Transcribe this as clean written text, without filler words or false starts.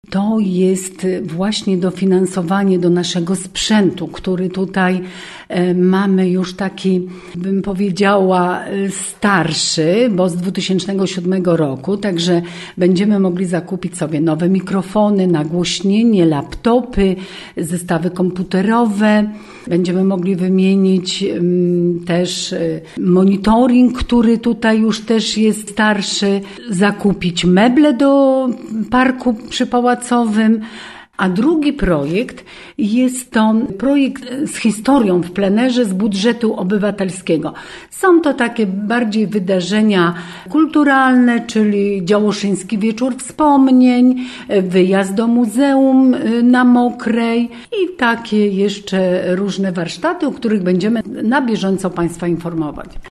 To jest właśnie dofinansowanie do naszego sprzętu, który tutaj mamy już taki, bym powiedziała, starszy, bo z 2007 roku, także będziemy mogli zakupić sobie nowe mikrofony, nagłośnienie, laptopy, zestawy komputerowe. Będziemy mogli wymienić też monitoring, który tutaj już też jest starszy, zakupić meble do parku przypałacowym. A drugi projekt jest to projekt z historią w plenerze z budżetu obywatelskiego. Są to takie bardziej wydarzenia kulturalne, czyli Działoszyński Wieczór Wspomnień, wyjazd do muzeum na Mokrej i takie jeszcze różne warsztaty, o których będziemy na bieżąco Państwa informować.